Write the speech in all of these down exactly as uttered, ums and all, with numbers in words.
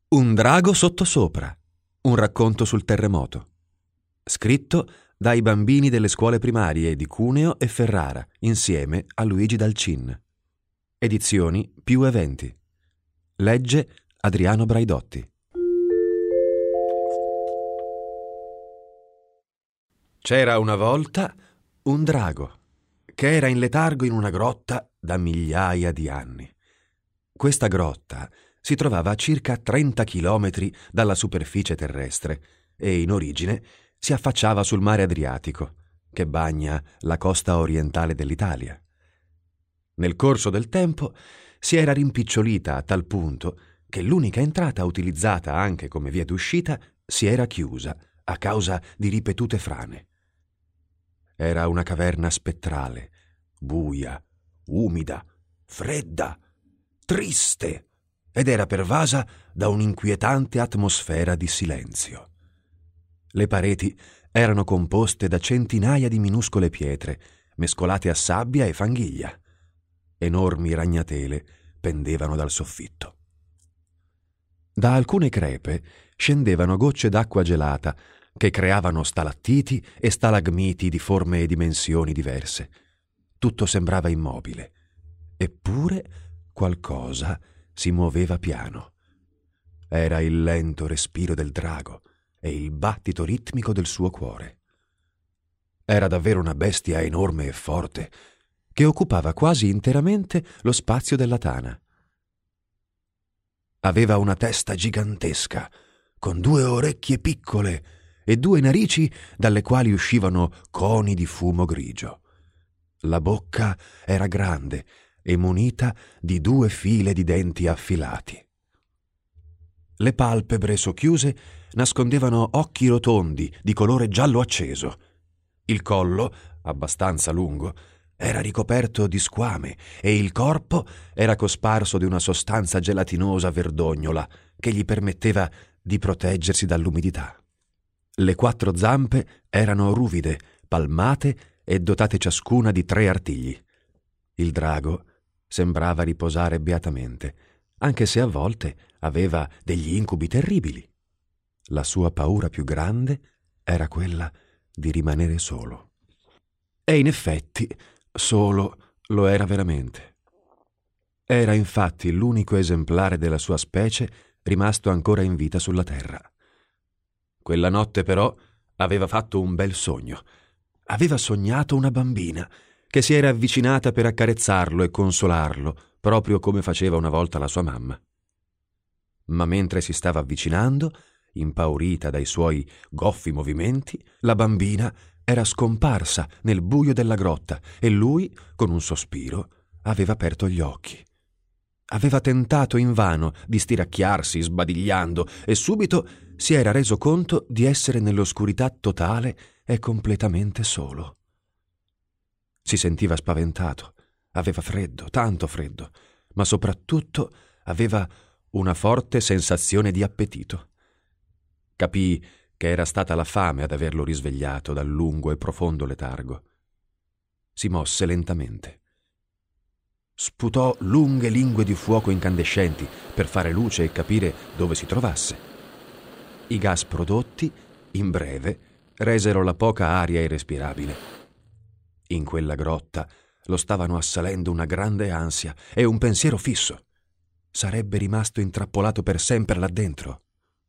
Un drago sottosopra, un racconto sul terremoto. Scritto dai bambini delle scuole primarie di Cuneo e Ferrara, insieme a Luigi Dalcin. Edizioni Più Eventi. Legge Adriano Braidotti. C'era una volta un drago che era in letargo in una grotta da migliaia di anni. Questa grotta si trovava a circa trenta chilometri dalla superficie terrestre e in origine si affacciava sul mare Adriatico, che bagna la costa orientale dell'Italia. Nel corso del tempo si era rimpicciolita a tal punto che l'unica entrata utilizzata anche come via d'uscita si era chiusa a causa di ripetute frane. Era una caverna spettrale, buia, umida, fredda, triste, ed era pervasa da un'inquietante atmosfera di silenzio. Le pareti erano composte da centinaia di minuscole pietre, mescolate a sabbia e fanghiglia. Enormi ragnatele pendevano dal soffitto. Da alcune crepe scendevano gocce d'acqua gelata che creavano stalattiti e stalagmiti di forme e dimensioni diverse. Tutto sembrava immobile, eppure qualcosa si muoveva piano. Era il lento respiro del drago e il battito ritmico del suo cuore. Era davvero una bestia enorme e forte che occupava quasi interamente lo spazio della tana. Aveva una testa gigantesca, con due orecchie piccole e due narici dalle quali uscivano coni di fumo grigio. La bocca era grande e munita di due file di denti affilati. Le palpebre socchiuse nascondevano occhi rotondi di colore giallo acceso. Il collo, abbastanza lungo, era ricoperto di squame e il corpo era cosparso di una sostanza gelatinosa verdognola che gli permetteva di proteggersi dall'umidità. Le quattro zampe erano ruvide, palmate e dotate ciascuna di tre artigli. Il drago sembrava riposare beatamente, anche se a volte aveva degli incubi terribili. La sua paura più grande era quella di rimanere solo. E in effetti solo lo era veramente. Era infatti l'unico esemplare della sua specie rimasto ancora in vita sulla terra. Quella notte però aveva fatto un bel sogno. Aveva sognato una bambina che si era avvicinata per accarezzarlo e consolarlo, proprio come faceva una volta la sua mamma. Ma mentre si stava avvicinando, impaurita dai suoi goffi movimenti, la bambina era scomparsa nel buio della grotta e lui, con un sospiro, aveva aperto gli occhi. Aveva tentato invano di stiracchiarsi sbadigliando e subito si era reso conto di essere nell'oscurità totale e completamente solo. Si sentiva spaventato, aveva freddo, tanto freddo, ma soprattutto aveva una forte sensazione di appetito. Capì che era stata la fame ad averlo risvegliato dal lungo e profondo letargo. Si mosse lentamente. Sputò lunghe lingue di fuoco incandescenti per fare luce e capire dove si trovasse. I gas prodotti, in breve, resero la poca aria irrespirabile. In quella grotta lo stavano assalendo una grande ansia e un pensiero fisso. Sarebbe rimasto intrappolato per sempre là dentro.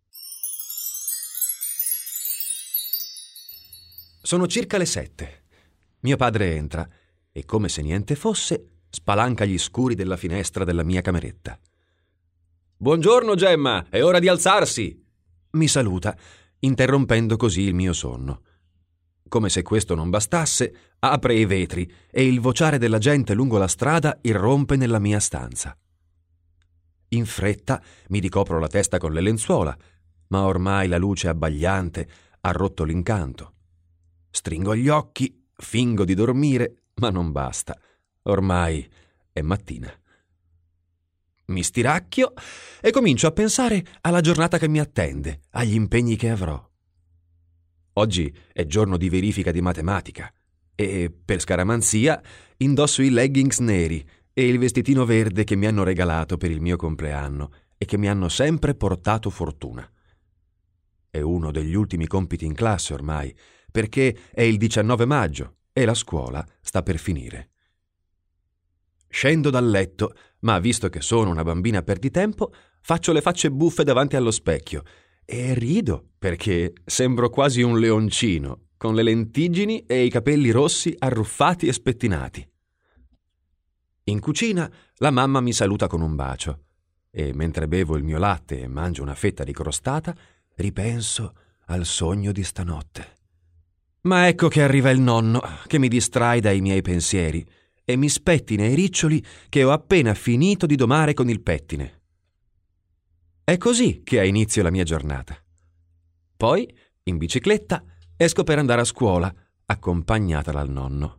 Sono circa le sette. Mio padre entra e, come se niente fosse, spalanca gli scuri della finestra della mia cameretta. «Buongiorno, Gemma, è ora di alzarsi!» mi saluta, interrompendo così il mio sonno. Come se questo non bastasse, apre i vetri e il vociare della gente lungo la strada irrompe nella mia stanza. In fretta mi ricopro la testa con le lenzuola, ma ormai la luce abbagliante ha rotto l'incanto. Stringo gli occhi, fingo di dormire, ma non basta. Ormai è mattina. Mi stiracchio e comincio a pensare alla giornata che mi attende, agli impegni che avrò. Oggi è giorno di verifica di matematica e, per scaramanzia, indosso i leggings neri e il vestitino verde che mi hanno regalato per il mio compleanno e che mi hanno sempre portato fortuna. È uno degli ultimi compiti in classe ormai, perché è il diciannove maggio e la scuola sta per finire. Scendo dal letto, ma visto che sono una bambina perditempo, faccio le facce buffe davanti allo specchio e rido perché sembro quasi un leoncino, con le lentiggini e i capelli rossi arruffati e spettinati. In cucina la mamma mi saluta con un bacio e mentre bevo il mio latte e mangio una fetta di crostata, ripenso al sogno di stanotte. Ma ecco che arriva il nonno, che mi distrae dai miei pensieri e mi spettina i riccioli che ho appena finito di domare con il pettine. È così che ha inizio la mia giornata. Poi, in bicicletta, esco per andare a scuola, accompagnata dal nonno.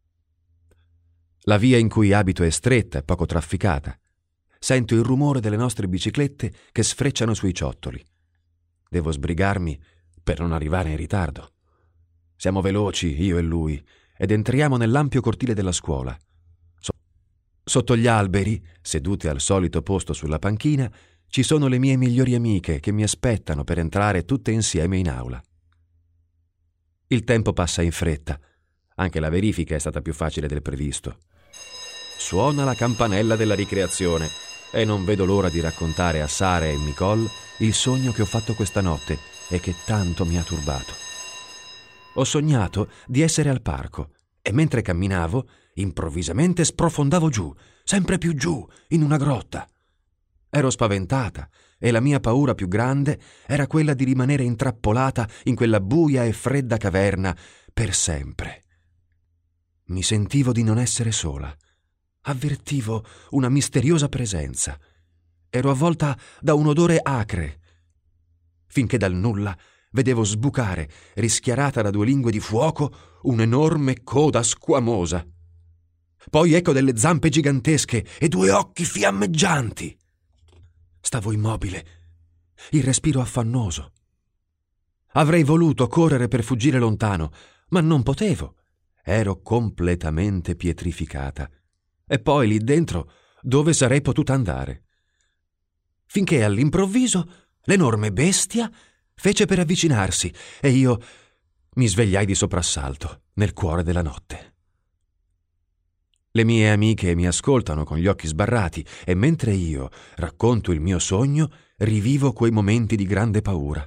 La via in cui abito è stretta e poco trafficata. Sento il rumore delle nostre biciclette che sfrecciano sui ciottoli. Devo sbrigarmi per non arrivare in ritardo. Siamo veloci, io e lui, ed entriamo nell'ampio cortile della scuola. So- Sotto gli alberi, sedute al solito posto sulla panchina, ci sono le mie migliori amiche che mi aspettano per entrare tutte insieme in aula. Il tempo passa in fretta. Anche la verifica è stata più facile del previsto. Suona la campanella della ricreazione e non vedo l'ora di raccontare a Sara e Nicole il sogno che ho fatto questa notte e che tanto mi ha turbato. Ho sognato di essere al parco e mentre camminavo, improvvisamente sprofondavo giù, sempre più giù, in una grotta. Ero spaventata e la mia paura più grande era quella di rimanere intrappolata in quella buia e fredda caverna per sempre. Mi sentivo di non essere sola. Avvertivo una misteriosa presenza. Ero avvolta da un odore acre, finché dal nulla vedevo sbucare, rischiarata da due lingue di fuoco, un'enorme coda squamosa. Poi ecco delle zampe gigantesche e due occhi fiammeggianti. Stavo immobile, il respiro affannoso. Avrei voluto correre per fuggire lontano, ma non potevo. Ero completamente pietrificata. E poi lì dentro dove sarei potuta andare? Finché all'improvviso l'enorme bestia fece per avvicinarsi e io mi svegliai di soprassalto nel cuore della notte. Le mie amiche mi ascoltano con gli occhi sbarrati e mentre io racconto il mio sogno rivivo quei momenti di grande paura.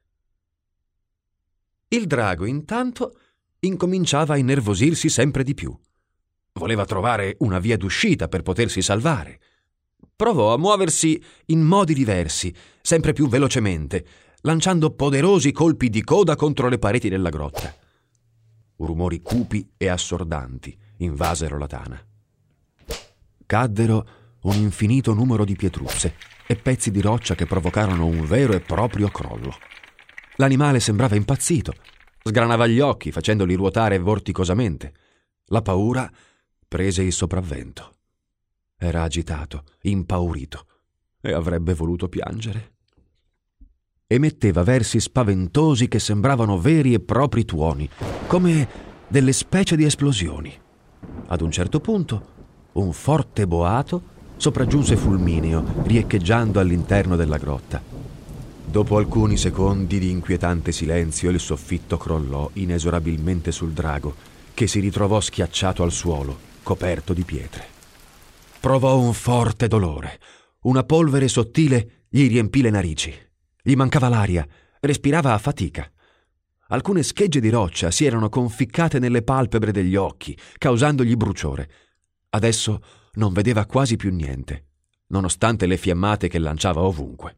Il drago intanto incominciava a innervosirsi sempre di più. Voleva trovare una via d'uscita per potersi salvare. Provò a muoversi in modi diversi, sempre più velocemente, lanciando poderosi colpi di coda contro le pareti della grotta. Rumori cupi e assordanti invasero la tana. Caddero un infinito numero di pietruzze e pezzi di roccia che provocarono un vero e proprio crollo. L'animale sembrava impazzito, sgranava gli occhi facendoli ruotare vorticosamente. La paura prese il sopravvento. Era agitato, impaurito e avrebbe voluto piangere. Emetteva versi spaventosi che sembravano veri e propri tuoni, come delle specie di esplosioni. Ad un certo punto, un forte boato sopraggiunse fulmineo, riecheggiando all'interno della grotta. Dopo alcuni secondi di inquietante silenzio, il soffitto crollò inesorabilmente sul drago, che si ritrovò schiacciato al suolo, coperto di pietre. Provò un forte dolore. Una polvere sottile gli riempì le narici. Gli mancava l'aria, respirava a fatica. Alcune schegge di roccia si erano conficcate nelle palpebre degli occhi, causandogli bruciore. Adesso non vedeva quasi più niente, nonostante le fiammate che lanciava ovunque.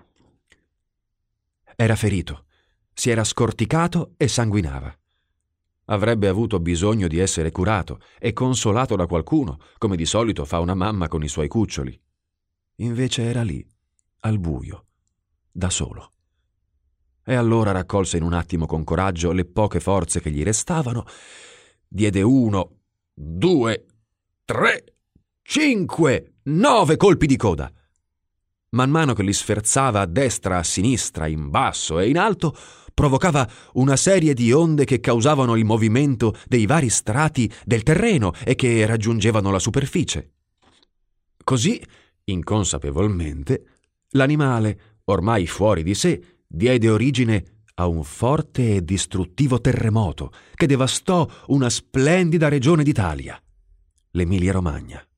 Era ferito, si era scorticato e sanguinava. Avrebbe avuto bisogno di essere curato e consolato da qualcuno, come di solito fa una mamma con i suoi cuccioli. Invece era lì, al buio, da solo. E allora raccolse in un attimo con coraggio le poche forze che gli restavano, diede uno, due, tre, cinque, nove colpi di coda. Man mano che li sferzava a destra, a sinistra, in basso e in alto, provocava una serie di onde che causavano il movimento dei vari strati del terreno e che raggiungevano la superficie. Così, inconsapevolmente, L'animale, ormai fuori di sé, diede origine a un forte e distruttivo terremoto che devastò una splendida regione d'Italia, l'Emilia-Romagna.